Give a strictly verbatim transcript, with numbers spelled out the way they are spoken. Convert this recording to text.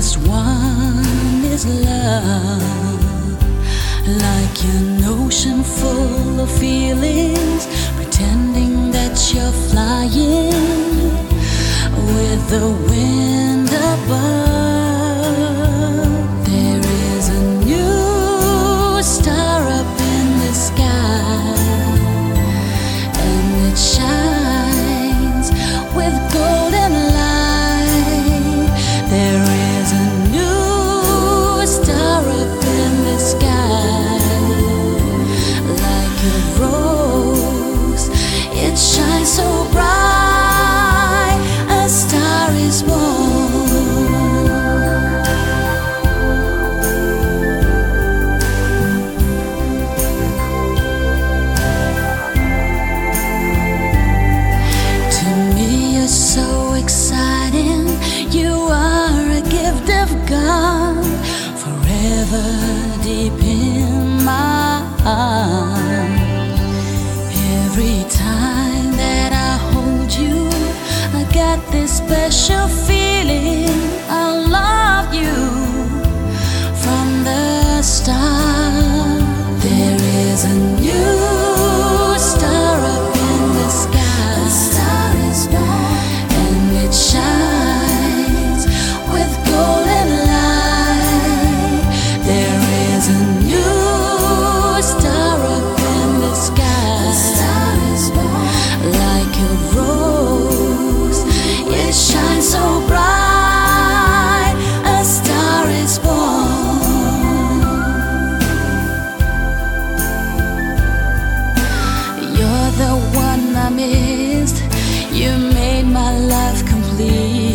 just one is love, like an ocean full of feelings, pretending that you're flying with the wind above. There is a new star up in the sky, and it shines with golden light. There is a new star up in the sky, like a rose, it shines so bright, a star is born. To me you're so exciting, you are a gift of God, forever deep in my heart. Every time that I hold you, I got this special feeling. I love you from the start. There is a new star up in the sky. The star is born, and it shines with golden light. There is a new star up in the sky. The star is born, like a rose, it shines so bright, a star is born. You're the one I missed, you made my life complete.